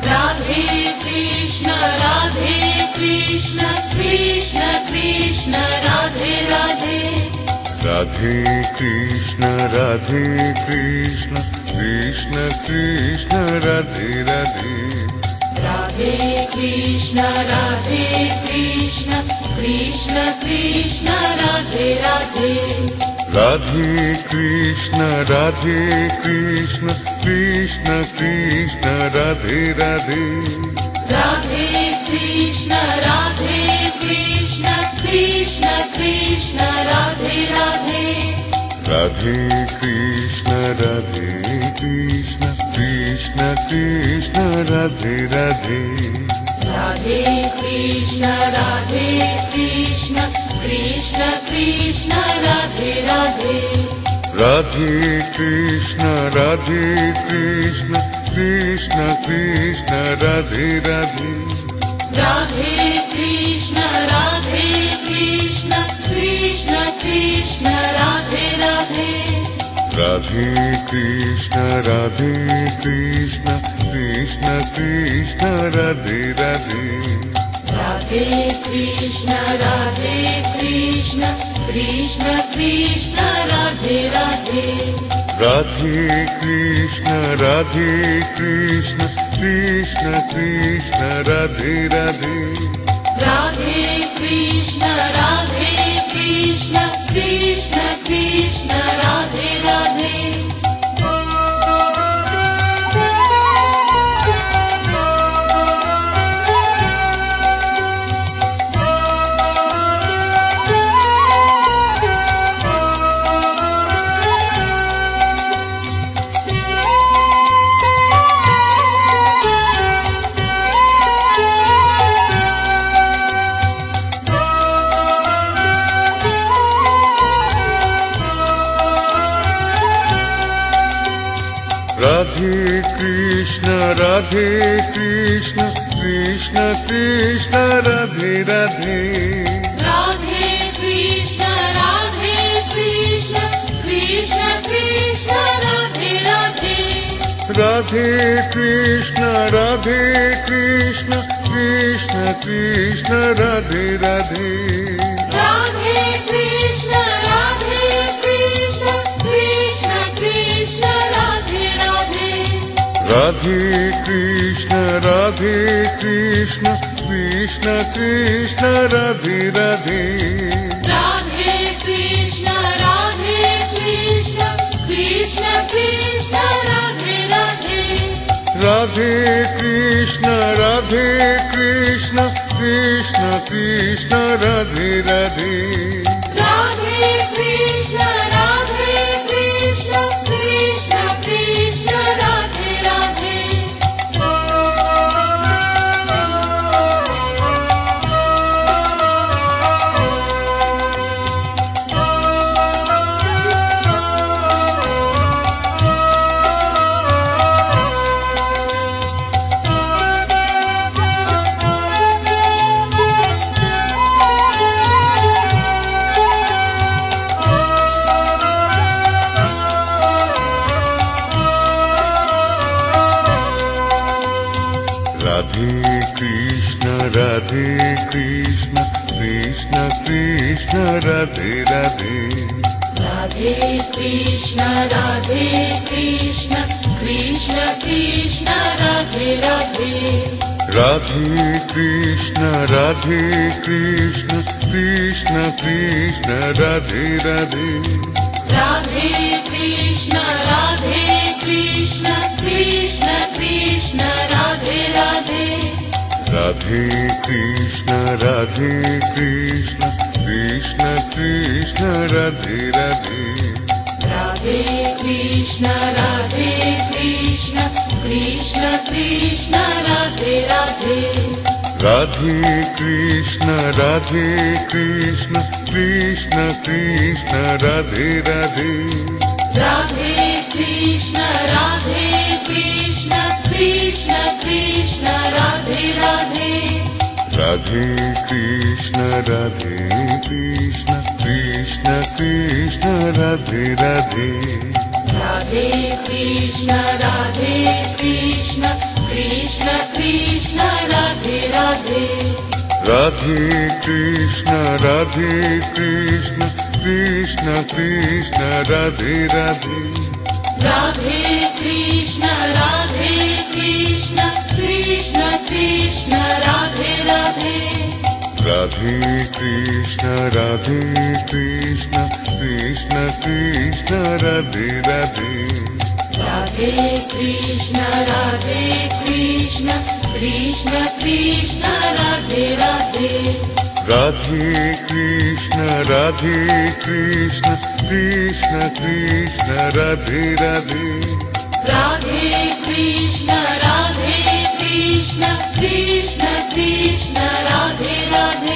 Radhe Krishna Krishna Krishna Radhe Radhe Radhe Krishna Krishna Krishna Radhe Radhe Radhe Krishna Krishna Krishna Radhe Radhe Radhe Krishna Krishna Krishna Krishna Radhe Radhe Radhe Krishna Krishna Krishna Krishna Radhe Radhe Radhe Krishna Krishna Krishna Krishna Radhe Radhe Radhe Krishna Krishna Krishna Krishna Radhe Radhe Radhe Krishna Krishna Krishna Krishna Radhe Radhe Radhe Krishna Krishna Krishna Krishna Radhe Radhe Radhe Krishna Krishna Krishna Krishna Radhe Radhe Radhe Krishna Krishna Krishna Krishna Radhe Radhe Radhe Krishna Krishna Krishna Krishna Radhe Radhe Radhe Krishna Krishna Krishna Krishna Radhe Radhe Radhe Krishna Krishna Krishna Krishna Radhe Radhe Radhe Krishna Krishna Krishna Krishna Radhe Radhe Radhe Krishna Krishna Krishna Krishna Radhe Radhe Radhe Krishna Krishna Krishna Krishna Radhe Radhe Radhe Krishna Krishna Krishna Krishna Radhe Radhe Radhe Krishna Krishna Krishna Krishna Radhe Radhe Radhe Krishna Krishna Krishna Krishna Radhe Radhe Radhe Krishna Krishna Krishna Krishna Radhe Radhe Radhe Krishna Krishna Krishna Radhe Radhe Radhe Krishna Krishna Krishna Radhe Radhe Radhe Krishna Krishna Krishna Krishna Radhe Radhe Radhe Krishna Krishna Krishna Krishna Radhe Radhe Radhe Krishna Krishna Krishna Krishna Radhe Radhe Radhe Krishna Krishna Krishna Krishna Radhe Radhe Radhe Krishna Krishna Krishna Krishna Radhe Radhe Radhe Krishna Krishna Krishna Krishna Radhe Radhe Radhe Krishna Krishna Krishna Radhe Radhe Radhe Krishna Krishna Krishna Krishna Radhe Radhe Radhe Krishna Krishna Krishna Radhe Radhe Radhe Krishna Krishna Krishna Krishna Radhe Radhe Radhe Krishna Krishna Krishna Krishna Radhe Radhe Radhe Krishna Krishna Krishna Krishna Radhe Radhe Radhe Krishna Krishna Krishna Krishna Radhe Radhe Radhe Krishna Krishna Krishna Krishna Radhe Radhe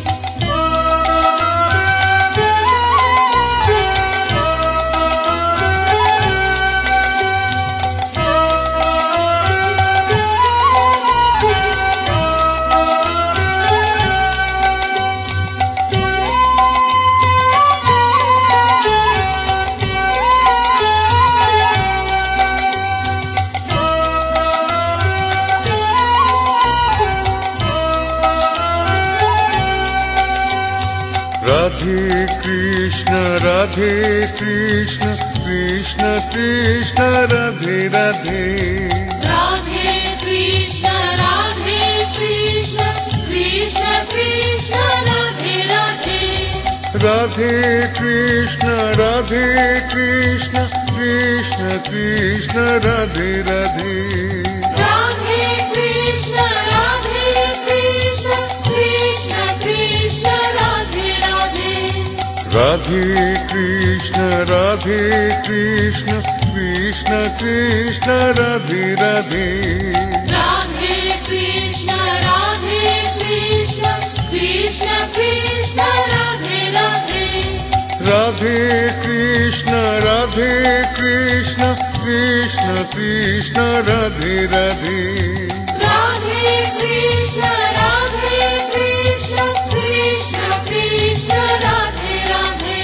Radhe Krishna Krishna Krishna Krishna Radhe Radhe Radhe Krishna Krishna Krishna Krishna Radhe Radhe Radhe Krishna Krishna Krishna Krishna Radhe Radhe Radhe Krishna Krishna Krishna Krishna Radhe Radhe Radhe Krishna Krishna Krishna Krishna Radhe Radhe Radhe Krishna Krishna Krishna Krishna Radhe Radhe Radhe Krishna Krishna Krishna Krishna Radhe Radhe Radhe Krishna Krishna Krishna Krishna Radhe Radhe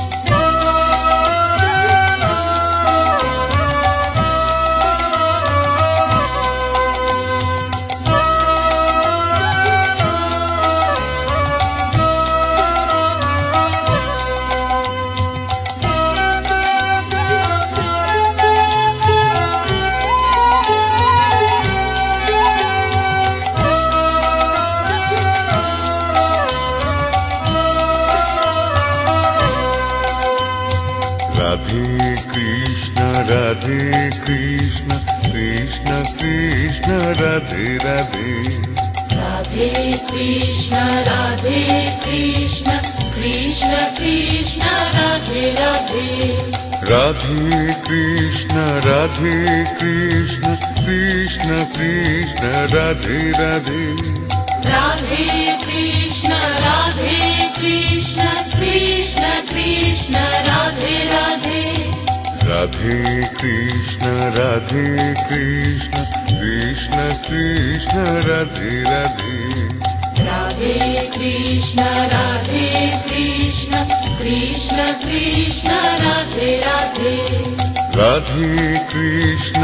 Radhe Krishna Krishna Krishna Radhe Radhe Radhe Krishna Krishna Krishna Krishna Radhe Radhe Radhe Krishna Krishna Krishna Krishna Radhe Radhe Radhe Krishna Krishna Krishna Krishna Radhe Radhe Radhe Krishna Krishna Krishna Krishna Radhe Radhe Radhe Krishna Krishna Krishna Krishna Radhe Radhe Radhe Krishna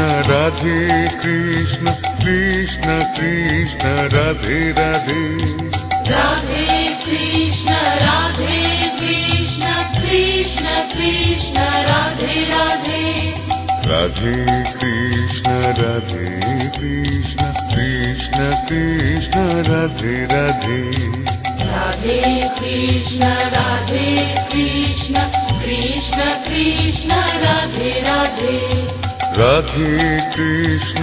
Krishna Krishna Krishna Radhe Radhe Radhe Krishna Krishna Krishna Krishna Radhe Radhe Radhe Krishna Krishna Krishna Radhe Radhe Radhe Krishna Krishna Krishna Krishna Radhe Radhe Radhe Krishna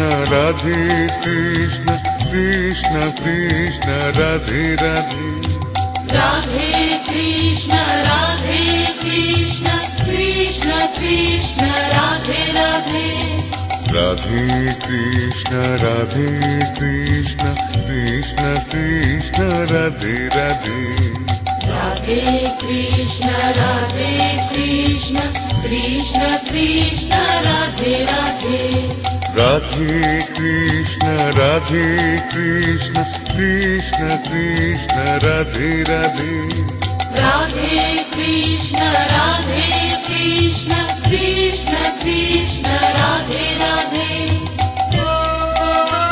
Krishna Krishna Krishna Radhe Radhe Radhe Krishna Krishna Krishna Krishna Radhe Radhe Radhe Krishna Krishna Krishna Krishna Radhe Radhe Radhe Krishna Krishna Krishna Krishna Radhe Radhe Radhe Krishna Krishna Krishna Krishna Radhe Radhe Radhe Krishna Krishna Krishna Krishna Radhe Radhe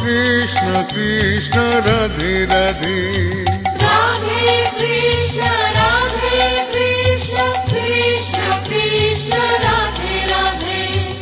Krishna Krishna Radhe Radhe Radhe Krishna Krishna Krishna Radhe Radhe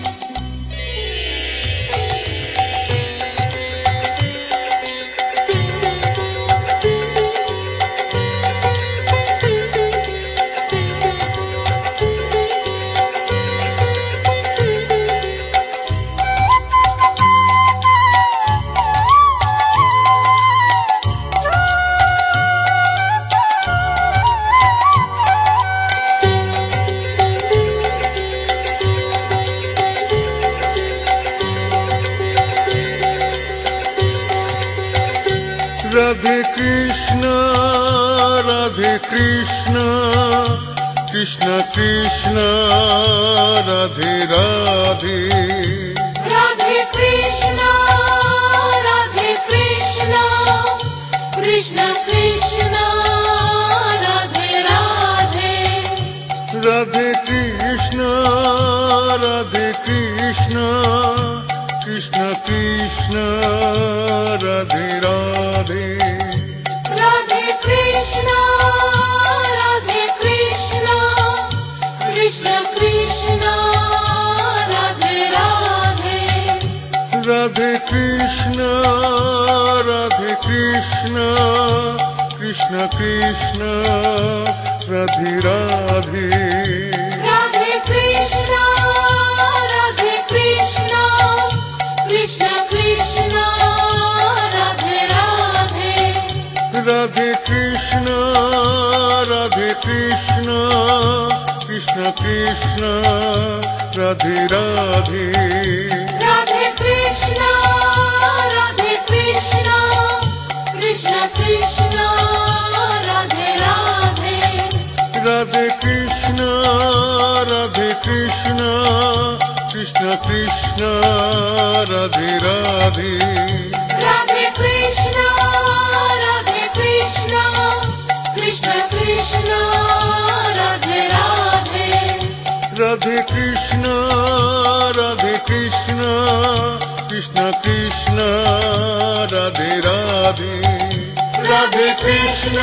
Radhe Krishna Krishna Krishna Radhe Radhe Radhe Krishna Krishna Krishna Radhe Radhe Radhe Krishna Krishna Krishna Radhe Radhe Radhe Krishna Krishna Krishna Radhe Radhe Radhe Krishna Krishna Krishna Radhe Radhe Radhe Krishna Krishna Krishna Radhe Radhe Radhe Krishna Krishna Krishna Radhe Radhe Radhe Krishna Krishna Krishna Radhe Radhe Radhe Krishna Krishna Krishna Radhe Radhe Radhe Krishna Krishna Krishna Radhe Radhe Radhe Krishna Krishna Krishna Radhe Radhe Radhe Krishna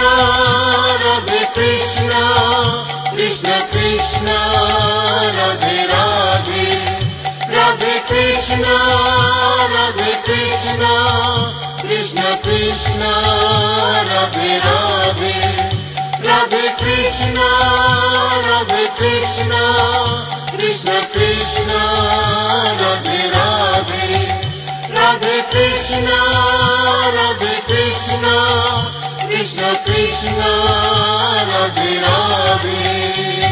Krishna Krishna Radhe Radhe Radhe Krishna Krishna Krishna Radhe Radhe Radhe Krishna Krishna Krishna Radhe Radhe Radhe Krishna Krishna Krishna Radhe Radhe